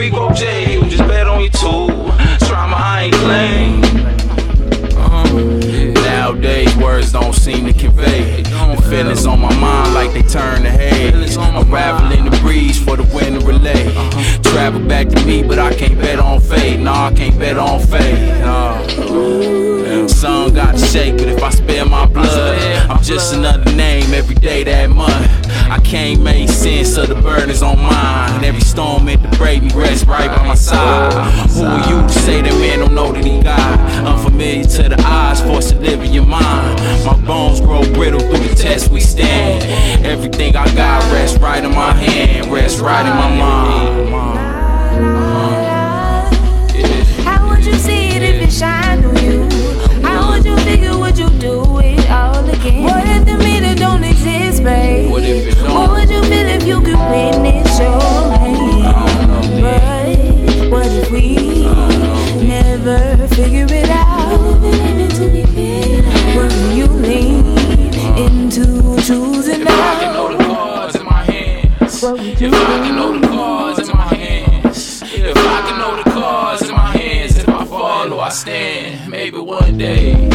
Rico J, you just bet on your tool. Trauma, I ain't playing. Nowadays words don't seem to convey the feelings on my mind like they turn to hate. Unraveling the breeze for the wind to relay. Travel back to me, but I can't bet on fate. Nah, I can't bet on fate. Sun got to shake, but if I spare my blood, I'm just another name every day that month. I can't make sense of the burdens on mine. Every storm meant to break me, rest right by my side. Who are you to say that man don't know that he got? Unfamiliar to the eyes, forced to live in your mind. My bones grow brittle through the test we stand. Everything I got rests right in my hand, rests right in my mind. How would you see it if it shined on you? How would you figure, would you do it all again? What if the meter don't exist, babe? What if it don't? What would you feel if you could witness your hand? But what if we never figure it out? What will you lean into choosing If I can know the cards in my hands, if I can know the cards in my hands, if I can know the cards in my hands, if I fall or I stand, maybe one day